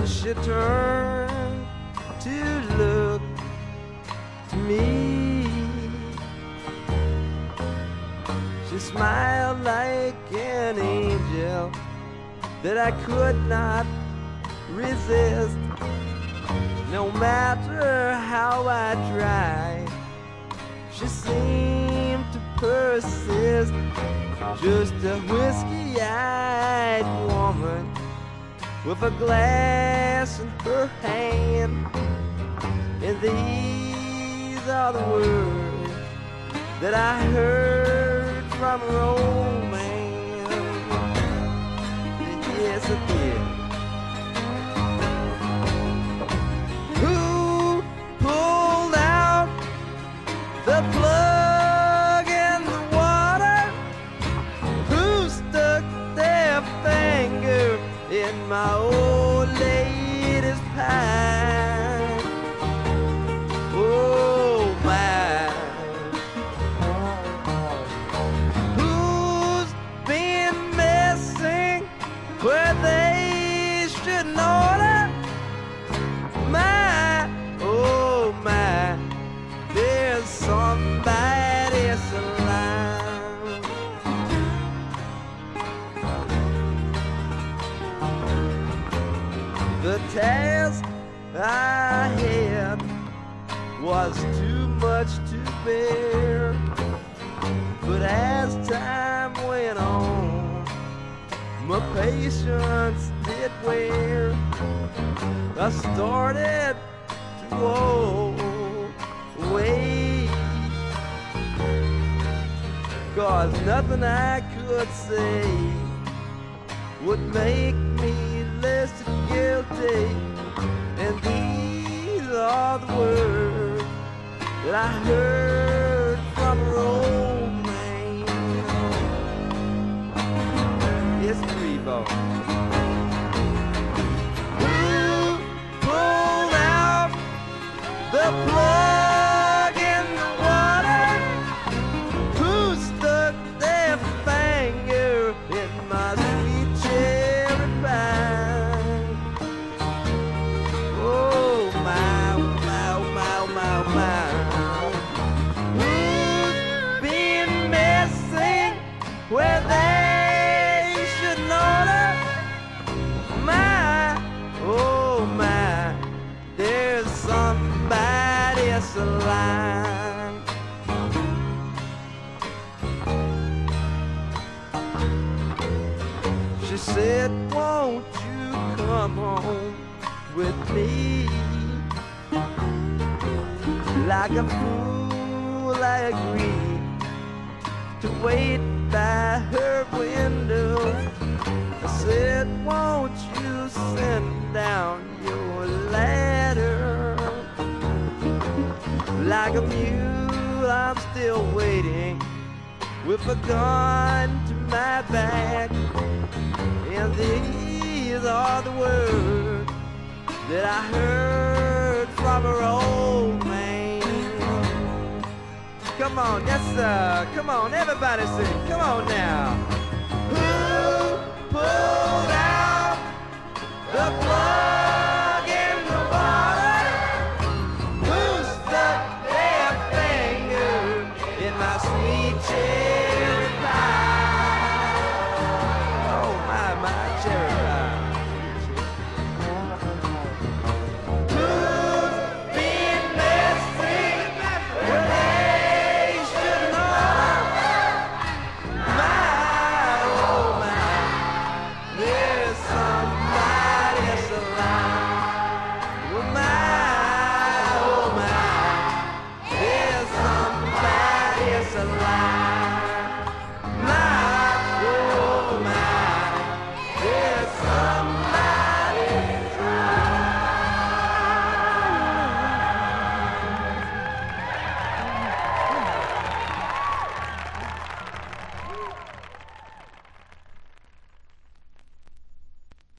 she turned to look to me. She smiled like an angel that I could not resist. No matter how I tried, she seemed to persist. Just a whiskey-eyed woman with a glass in her hand. And these are the words that I heard from her old man. Yes, I did. Who pulled out the plug in the water? Who stuck their finger in my old lady's pie? Oh my. Who's been messing where they shouldn't order? My, oh my, there's somebody's alive. The task I had was too much to bear, but as time went on, my patience did wear. I started to go away, 'cause nothing I could say would make me less guilty. And these are the words that I heard from her old man. Yes, Rebo. Who pulled out the plug in the water? Who stuck their finger in my sweet cherry pie? Oh my, my, my, my, my. Who's been messing where they shouldn't order? My, oh my, there's somebody alive. She said, won't you come home with me? Like a fool I agreed to wait by her window. I said, won't you send down your ladder? Like a mule I'm still waiting with a gun to my back. And these are the words that I heard from her old man. Come on, yes sir, come on, everybody sing, come on now. Who pulled